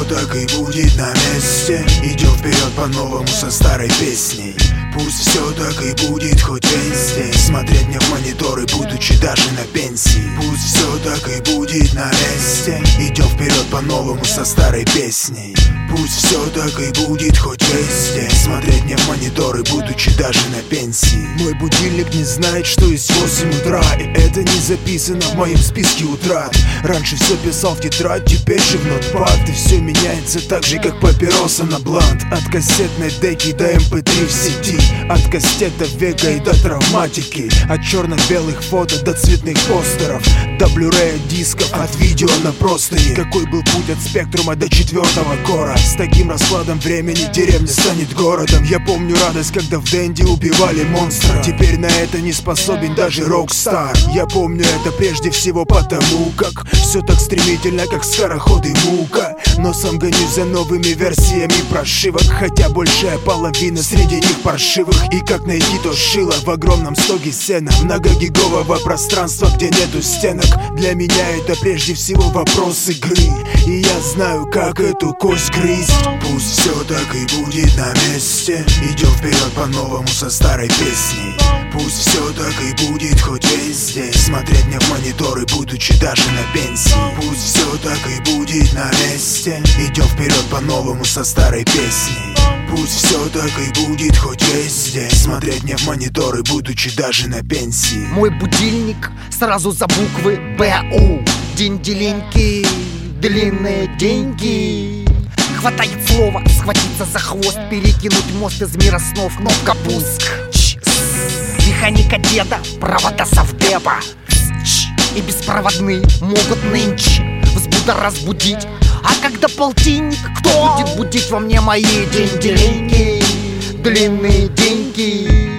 так и будет на месте. Идем вперед по-новому со старой песней. Пусть все так и будет хоть весь день. Смотреть мне в мониторы, будучи даже на пенсии. Пусть все так и будет на месте. Идем вперед по-новому со старой песней. Пусть все так и будет хоть весь день. Смотреть мне в мониторы, будучи даже на пенсии. Мой будильник не знает, что есть 8 утра, и это не записано в моем списке утрат. Раньше все писал в тетрадь, теперь же в нотпад. И все меняется так же, как папироса на блант. От кассетной деки до MP3 в сети, от кастета века и до травматики, от черно-белых фото до цветных постеров, до блюрея дисков, от видео на простыни. Какой был путь от спектрума до 4-го кора? С таким раскладом времени деревня станет городом. Я помню радость, когда в Дэнди убивали монстра. Теперь на это не способен даже рок-стар. Я помню это прежде всего потому, как все так стремительно, как скороходы мука. Но сам гонюсь за новыми версиями прошивок, хотя большая половина среди них паршивых. И как найти то шило в огромном стоге сена, многогигового пространства, где нету стенок. Для меня это прежде всего вопрос игры, и я знаю, как эту кость грызть. Пусть все так и будет на месте. Идем вперед по-новому со старой песней. Пусть все так и будет хоть весь день. Смотреть мне в мониторы, будучи даже на пенсии. Пусть все так и будет на месте. Идем вперед по-новому со старой песней. Пусть все так и будет хоть весь день. Смотреть мне в мониторы, будучи даже на пенсии. Мой будильник сразу за буквы БУ. День-деленьки, длинные деньги. Хватает слова, схватиться за хвост, перекинуть мост из мира снов. Кнопка пуск. Механика деда, провода совдепа. И беспроводные могут нынче разбудить. А когда полтинник, кто будет будить во мне мои день-деленьки, длинные деньги?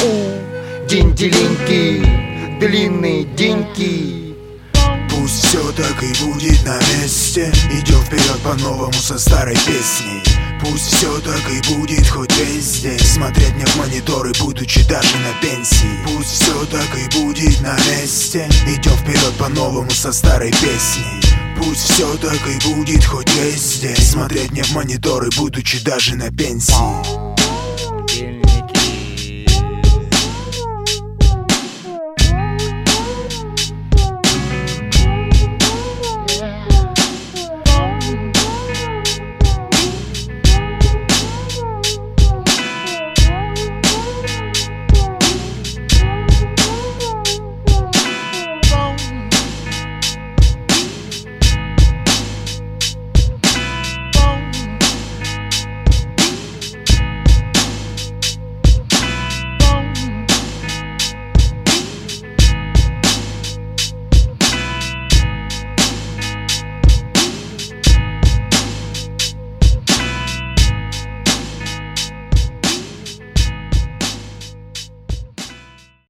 ПУ, день-деленьки, длинные деньги. Пусть все так и будет на месте. Идем вперед по-новому со старой песней. Пусть все так и будет хоть весь день. Смотреть мне в мониторы, будучи даже на пенсии. Пусть все так и будет на месте. Идем вперед по-новому со старой песней. Пусть все так и будет хоть весь день. Смотреть мне в мониторы, будучи даже на пенсии.